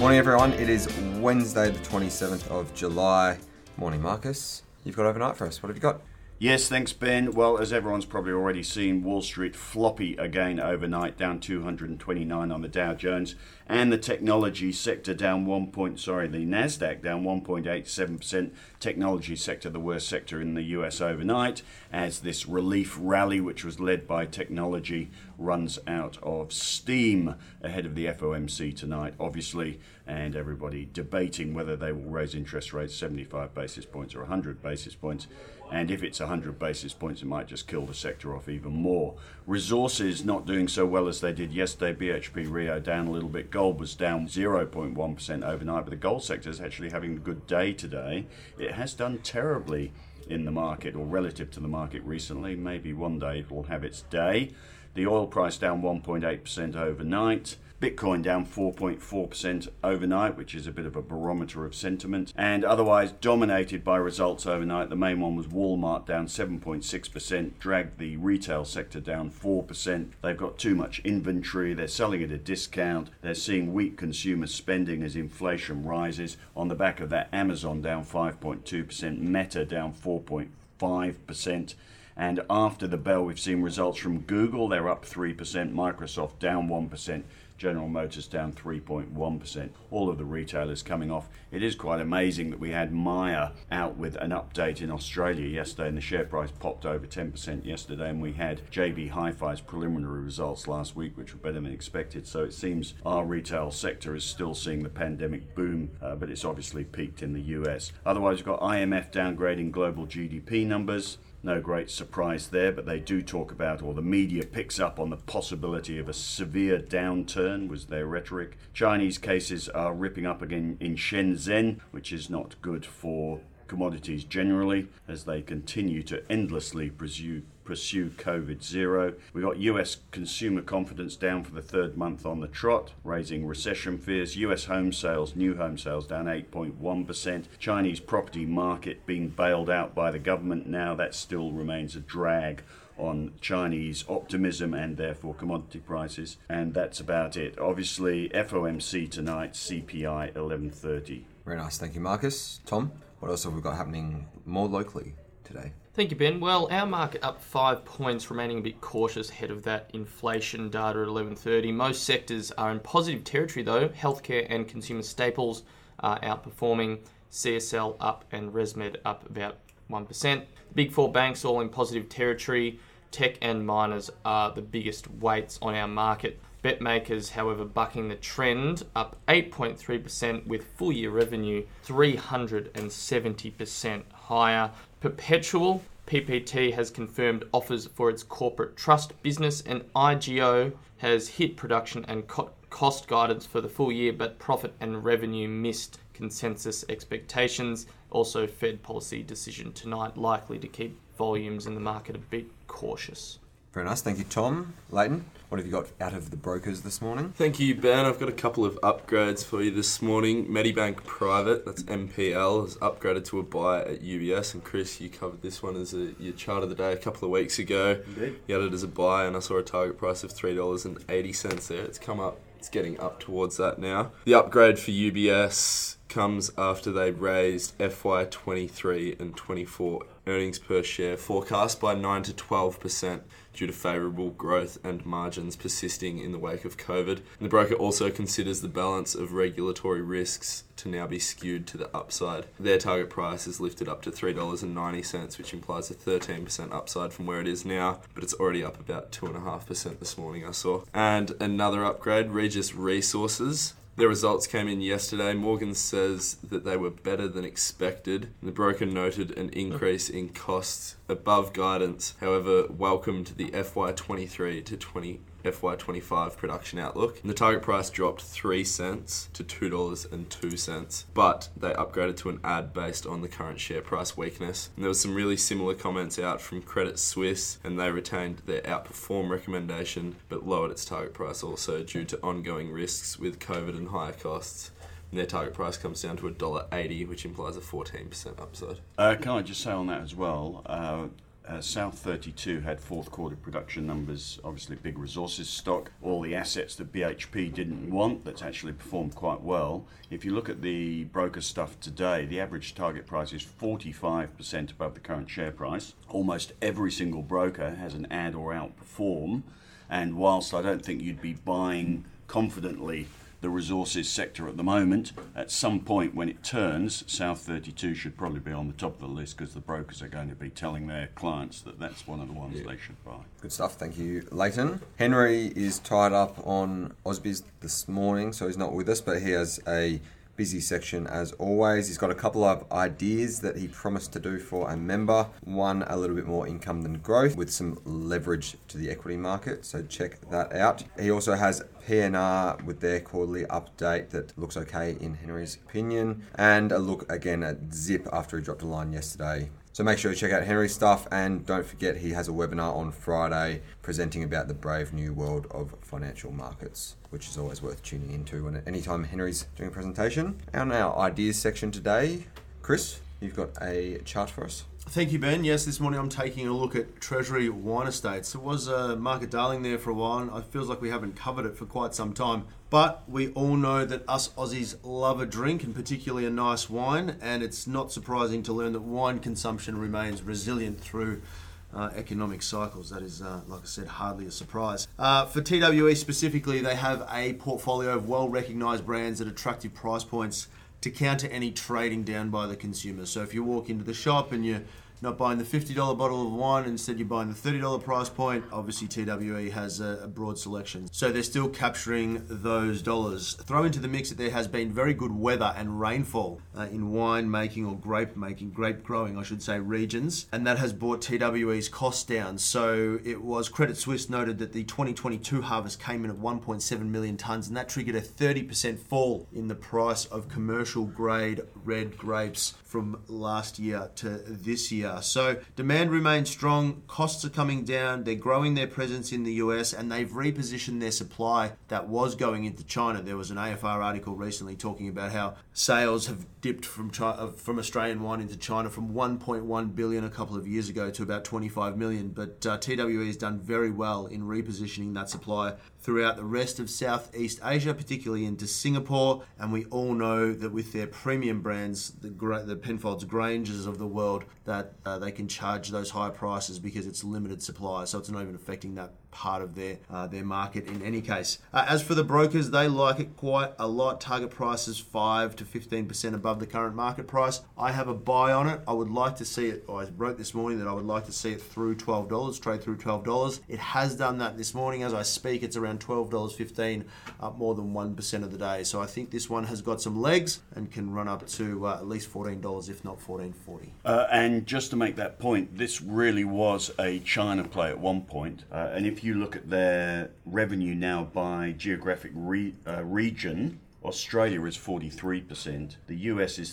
Morning everyone, it is Wednesday the 27th of July. Morning Marcus, you've got overnight for us. What have you got? Yes, thanks Ben. Well, as everyone's probably already seen, Wall Street floppy again overnight, down 229 on the Dow Jones, and the technology sector down the Nasdaq down 1.87%. Technology sector, the worst sector in the US overnight, as this relief rally, which was led by technology, runs out of steam ahead of the FOMC tonight, obviously, and everybody debating whether they will raise interest rates 75 basis points or 100 basis points. And if it's 100 basis points, it might just kill the sector off even more. Resources not doing so well as they did yesterday. BHP Rio down a little bit. Gold was down 0.1% overnight, but the gold sector is actually having a good day today. It has done terribly in the market, or relative to the market recently. Maybe one day it will have its day. The oil price down 1.8% overnight. Bitcoin down 4.4% overnight, which is a bit of a barometer of sentiment. And otherwise dominated by results overnight. The main one was Walmart down 7.6%, dragged the retail sector down 4%. They've got too much inventory. They're selling at a discount. They're seeing weak consumer spending as inflation rises. On the back of that, Amazon down 5.2%, Meta down 4.5%. And after the bell, we've seen results from Google. They're up 3%, Microsoft down 1%, General Motors down 3.1%. All of the retailers coming off. It is quite amazing that we had Myer out with an update in Australia yesterday, and the share price popped over 10% yesterday, and we had JB Hi-Fi's preliminary results last week, which were better than expected. So it seems our retail sector is still seeing the pandemic boom, but it's obviously peaked in the US. Otherwise, we've got IMF downgrading global GDP numbers. No great surprise there, but they do talk about, or the media picks up on the possibility of a severe downturn, was their rhetoric. Chinese cases are ripping up again in Shenzhen, which is not good for commodities generally, as they continue to endlessly pursue COVID zero. We got US consumer confidence down for the third month on the trot, raising recession fears. US home sales, new home sales down 8.1%. Chinese property market being bailed out by the government now. That still remains a drag on Chinese optimism and therefore commodity prices. And that's about it. Obviously, FOMC tonight, CPI 11:30. Very nice, thank you Marcus. Tom, what else have we got happening more locally today? Thank you, Ben. Well, our market up 5 points, remaining a bit cautious ahead of that inflation data at 11:30. Most sectors are in positive territory, though. Healthcare and consumer staples are outperforming. CSL up and ResMed up about 1%. Big four banks all in positive territory. Tech and miners are the biggest weights on our market. Bet makers, however, bucking the trend, up 8.3% with full year revenue 370% higher. Perpetual, PPT has confirmed offers for its corporate trust business, and IGO has hit production and cost guidance for the full year, but profit and revenue missed consensus expectations. Also, Fed policy decision tonight likely to keep volumes in the market a bit cautious. Very nice, thank you Tom. Leighton, what have you got out of the brokers this morning? Thank you, Ben. I've got a couple of upgrades for you this morning. Medibank Private, that's MPL, has upgraded to a buy at UBS. And Chris, you covered this one as your chart of the day a couple of weeks ago. Indeed. You had it as a buy, and I saw a target price of $3.80 there. It's come up. It's getting up towards that now. The upgrade for UBS comes after they raised FY23 and 24 earnings per share forecast by 9 to 12% due to favourable growth and margins persisting in the wake of COVID. And the broker also considers the balance of regulatory risks to now be skewed to the upside. Their target price is lifted up to $3.90, which implies a 13% upside from where it is now, but it's already up about 2.5% this morning, I saw. And another upgrade, Regis Resources. Their results came in yesterday. Morgan says that they were better than expected. The broker noted an increase in costs above guidance, however, welcomed the FY23 to FY25 production outlook. And the target price dropped 3 cents to $2.02, but they upgraded to an add based on the current share price weakness. And there was some really similar comments out from Credit Suisse, and they retained their outperform recommendation, but lowered its target price also due to ongoing risks with COVID and higher costs. And their target price comes down to $1.80, which implies a 14% upside. Can I just say on that as well, South 32 had fourth quarter production numbers, obviously big resources stock, all the assets that BHP didn't want that's actually performed quite well. If you look at the broker stuff today, the average target price is 45% above the current share price. Almost every single broker has an add or outperform, and whilst I don't think you'd be buying confidently the resources sector at the moment, at some point when it turns, South 32 should probably be on the top of the list because the brokers are going to be telling their clients that that's one of the ones they should buy. Good stuff, thank you, Leighton. Henry is tied up on Ausbiz this morning, so he's not with us, but he has a busy section as always. He's got a couple of ideas that he promised to do for a member. One, a little bit more income than growth with some leverage to the equity market, so check that out. He also has PNR with their quarterly update that looks okay in Henry's opinion, and a look again at Zip after he dropped a line yesterday. So make sure you check out Henry's stuff, and don't forget he has a webinar on Friday presenting about the brave new world of financial markets, which is always worth tuning into anytime Henry's doing a presentation. On our ideas section today, Chris, you've got a chart for us. Thank you, Ben. Yes, this morning I'm taking a look at Treasury Wine Estates. It was a market darling there for a while, and it feels like we haven't covered it for quite some time. But we all know that us Aussies love a drink, and particularly a nice wine, and it's not surprising to learn that wine consumption remains resilient through economic cycles. That is, like I said, hardly a surprise. For TWE specifically, they have a portfolio of well-recognised brands at attractive price points to counter any trading down by the consumer. So if you walk into the shop and you're not buying the $50 bottle of wine, instead you're buying the $30 price point, obviously TWE has a broad selection. So they're still capturing those dollars. Throw into the mix that there has been very good weather and rainfall in wine making or grape growing, I should say, regions, and that has brought TWE's costs down. So it was Credit Suisse noted that the 2022 harvest came in at 1.7 million tonnes, and that triggered a 30% fall in the price of commercial grade red grapes from last year to this year. So demand remains strong, costs are coming down, they're growing their presence in the US, and they've repositioned their supply that was going into China. There was an AFR article recently talking about how sales have dipped from Australian wine into China from 1.1 billion a couple of years ago to about 25 million. But TWE has done very well in repositioning that supply throughout the rest of Southeast Asia, particularly into Singapore. And we all know that with their premium brands, the Penfolds Grangers of the world, that they can charge those high prices because it's limited supply. So it's not even affecting that part of their market in any case. As for the brokers, they like it quite a lot. Target prices 5 to 15% above the current market price. I have a buy on it. I would like to see it. I wrote this morning that I would like to see it through $12, trade through $12. It has done that this morning. As I speak, it's around $12.15, up more than 1% of the day. So I think this one has got some legs and can run up to at least $14, if not $14.40. And just to make that point, this really was a China play at one point. And if you look at their revenue now by geographic region, Australia is 43%, the US is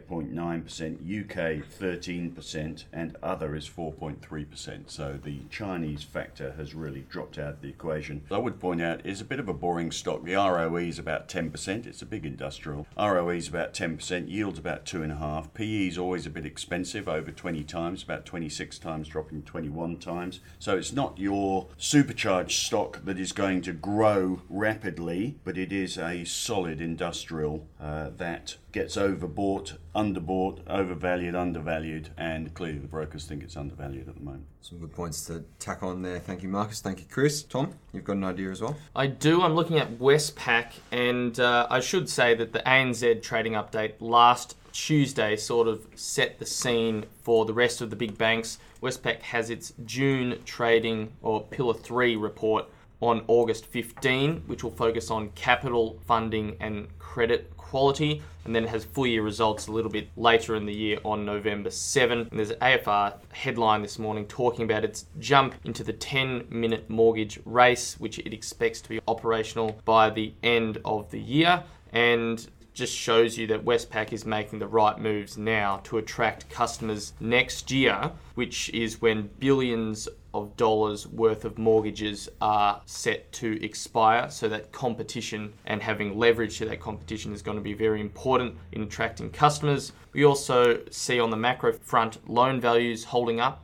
38.9%, UK 13%, and other is 4.3%. So the Chinese factor has really dropped out of the equation. I would point out it's a bit of a boring stock. The ROE is about 10%. It's a big industrial. ROE is about 10%, yield's about 2.5. PE is always a bit expensive, over 20 times, about 26 times, dropping 21 times. So it's not your supercharged stock that is going to grow rapidly, but it is a solid industrial that gets overbought, underbought, overvalued, undervalued, and clearly the brokers think it's undervalued at the moment. Some good points to tack on there. Thank you, Marcus. Thank you, Chris. Tom, you've got an idea as well? I do. I'm looking at Westpac, and I should say that the ANZ trading update last Tuesday sort of set the scene for the rest of the big banks. Westpac has its June trading or Pillar 3 report on August 15, which will focus on capital, funding and credit quality, and then it has full year results a little bit later in the year on November 7. And there's an AFR headline this morning talking about its jump into the 10-minute mortgage race, which it expects to be operational by the end of the year, and just shows you that Westpac is making the right moves now to attract customers next year, which is when billions of dollars worth of mortgages are set to expire. So that competition and having leverage to that competition is going to be very important in attracting customers. We also see on the macro front loan values holding up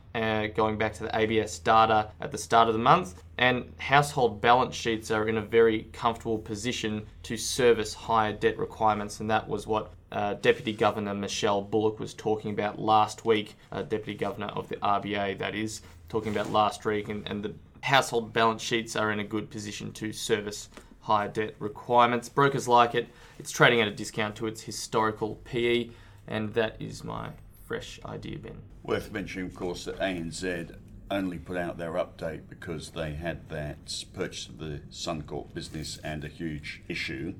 going back to the ABS data at the start of the month. And household balance sheets are in a very comfortable position to service higher debt requirements, and that was what Deputy Governor Michelle Bullock was talking about last week, Deputy Governor of the RBA, that is, talking about last week, and the household balance sheets are in a good position to service higher debt requirements. Brokers like it. It's trading at a discount to its historical PE, and that is my fresh idea, Ben. Worth mentioning, of course, that ANZ only put out their update because they had that purchase of the Suncorp business and a huge issue.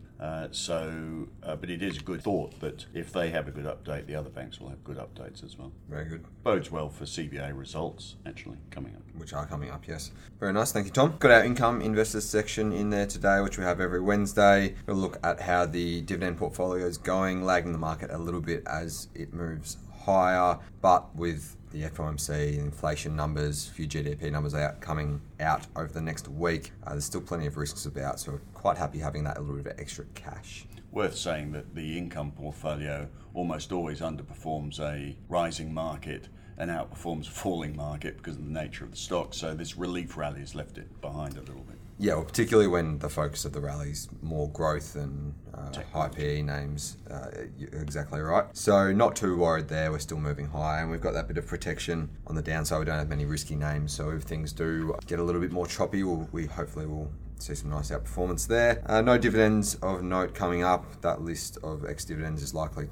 But it is a good thought that if they have a good update, the other banks will have good updates as well. Very good. Bodes well for CBA results, actually, coming up. Which are coming up, yes. Very nice, thank you, Tom. Got our income investors section in there today, which we have every Wednesday. We'll look at how the dividend portfolio is going, lagging the market a little bit as it moves higher, but with the FOMC inflation numbers, a few GDP numbers coming out over the next week, there's still plenty of risks about, so we're quite happy having that a little bit of extra cash. Worth saying that the income portfolio almost always underperforms a rising market and outperforms a falling market because of the nature of the stock, so this relief rally has left it behind a little bit. Yeah, well, particularly when the focus of the rally is more growth than high PE names. You're exactly right. So not too worried there. We're still moving high, and we've got that bit of protection on the downside. We don't have many risky names, so if things do get a little bit more choppy, we hopefully will see some nice outperformance there. No dividends of note coming up. That list of ex-dividends is likely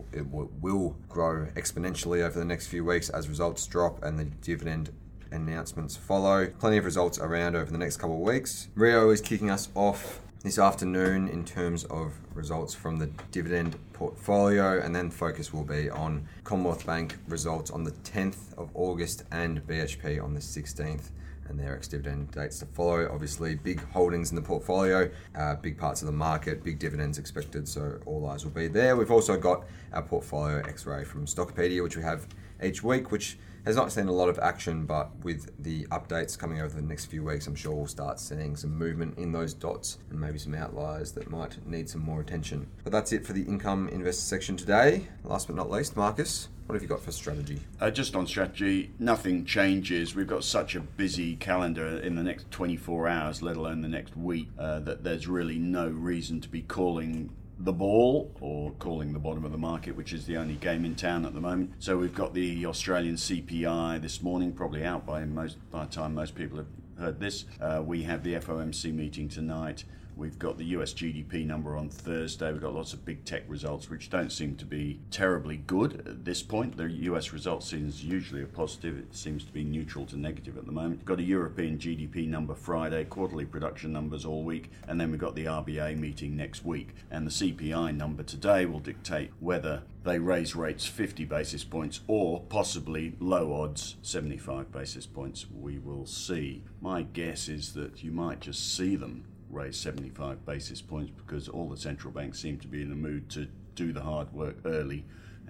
will grow exponentially over the next few weeks as results drop and the dividend announcements follow. Plenty of results around over the next couple of weeks. Rio is kicking us off this afternoon in terms of results from the dividend portfolio, and then focus will be on Commonwealth Bank results on the 10th of August and BHP on the 16th, and their ex-dividend dates to follow. Obviously, big holdings in the portfolio, big parts of the market, big dividends expected, so all eyes will be there. We've also got our portfolio X-ray from Stockopedia, which we have each week, which has not seen a lot of action, but with the updates coming over the next few weeks, I'm sure we'll start seeing some movement in those dots and maybe some outliers that might need some more attention. But that's it for the income investor section today. Last but not least, Marcus, what have you got for strategy? Just on strategy, nothing changes. We've got such a busy calendar in the next 24 hours, let alone the next week, that there's really no reason to be calling the ball or calling the bottom of the market, which is the only game in town at the moment. So we've got the Australian CPI this morning, probably out by the time most people have heard this. We have the FOMC meeting tonight. We've got the US GDP number on Thursday. We've got lots of big tech results, which don't seem to be terribly good at this point. The US results seems usually a positive. It seems to be neutral to negative at the moment. We've got a European GDP number Friday, quarterly production numbers all week, and then we've got the RBA meeting next week. And the CPI number today will dictate whether they raise rates 50 basis points or possibly low odds 75 basis points. We will see. My guess is that you might just see them raise 75 basis points because all the central banks seem to be in the mood to do the hard work early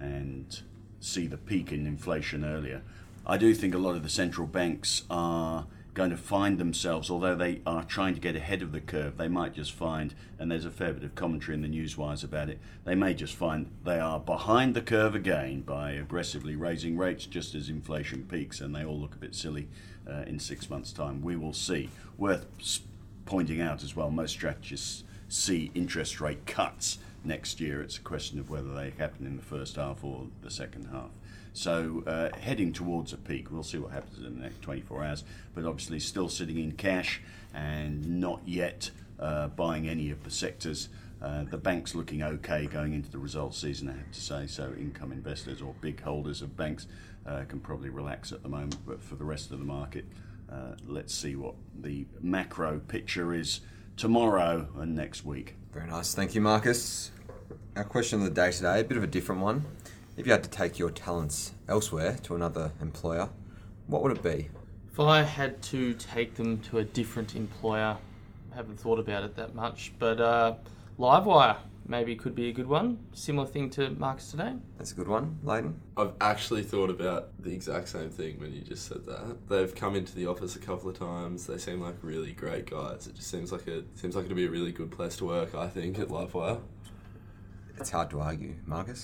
and see the peak in inflation earlier. I do think a lot of the central banks are going to find themselves, although they are trying to get ahead of the curve, they might just find, and there's a fair bit of commentary in the newswires about it, they may just find they are behind the curve again by aggressively raising rates just as inflation peaks, and they all look a bit silly in 6 months' time. We will see. Worth pointing out as well, most strategists see interest rate cuts next year. It's a question of whether they happen in the first half or the second half. So heading towards a peak. We'll see what happens in the next 24 hours, but obviously still sitting in cash and not yet buying any of the sectors. The bank's looking okay going into the results season, I have to say, so income investors or big holders of banks can probably relax at the moment, but for the rest of the market, let's see what the macro picture is tomorrow and next week. Very nice. Thank you, Marcus. Our question of the day today, a bit of a different one. If you had to take your talents elsewhere to another employer, what would it be? If I had to take them to a different employer, I haven't thought about it that much, but Livewire maybe could be a good one. Similar thing to Marcus today. That's a good one. Leighton? I've actually thought about the exact same thing when you just said that. They've come into the office a couple of times. They seem like really great guys. It just seems like it'd be a really good place to work, I think, at Livewire. It's hard to argue. Marcus?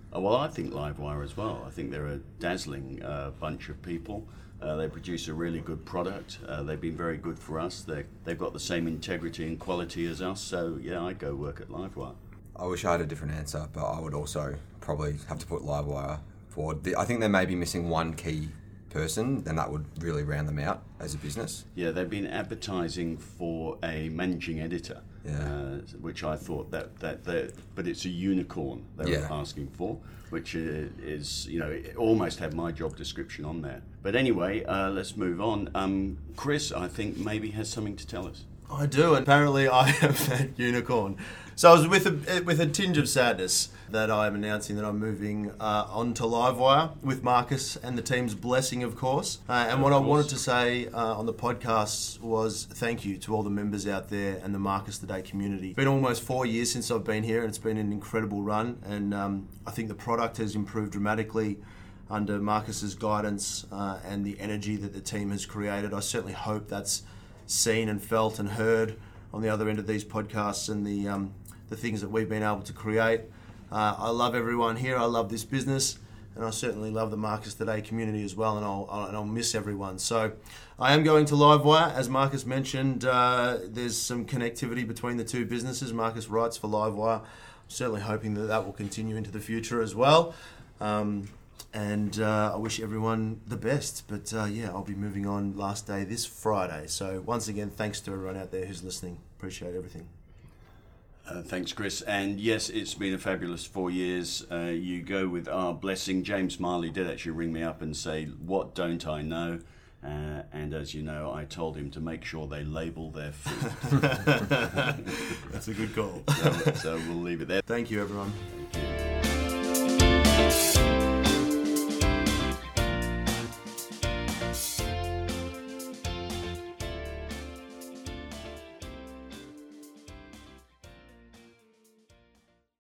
Well, I think Livewire as well. I think they're a dazzling bunch of people. They produce a really good product. They've been very good for us. They've got the same integrity and quality as us. So, yeah, I'd go work at Livewire. I wish I had a different answer, but I would also probably have to put Livewire forward. I think they may be missing one key person, then that would really round them out as a business. Yeah, they've been advertising for a managing editor, which I thought but it's a unicorn they were asking for, which is, it almost had my job description on there. But anyway, let's move on. Chris, I think maybe has something to tell us. I do, and apparently I am that unicorn. So I was with a tinge of sadness that I'm announcing that I'm moving on to Livewire with Marcus and the team's blessing, of course. And what I wanted to say on the podcast was thank you to all the members out there and the Marcus Today community. It's been almost 4 years since I've been here, and it's been an incredible run. And I think the product has improved dramatically under Marcus's guidance and the energy that the team has created. I certainly hope that's seen and felt and heard on the other end of these podcasts and the things that we've been able to create. I love everyone here. I love this business, and I certainly love the Marcus Today community as well. And I'll miss everyone. So I am going to Livewire, as Marcus mentioned. There's some connectivity between the two businesses. Marcus writes for Livewire. I'm certainly hoping that will continue into the future as well. And I wish everyone the best. But I'll be moving on last day this Friday. So once again, thanks to everyone out there who's listening. Appreciate everything. Thanks, Chris. And yes, it's been a fabulous 4 years. You go with our blessing. James Marley did actually ring me up and say, what don't I know? And as you know, I told him to make sure they label their food. That's a good call. So we'll leave it there. Thank you, everyone. Thank you.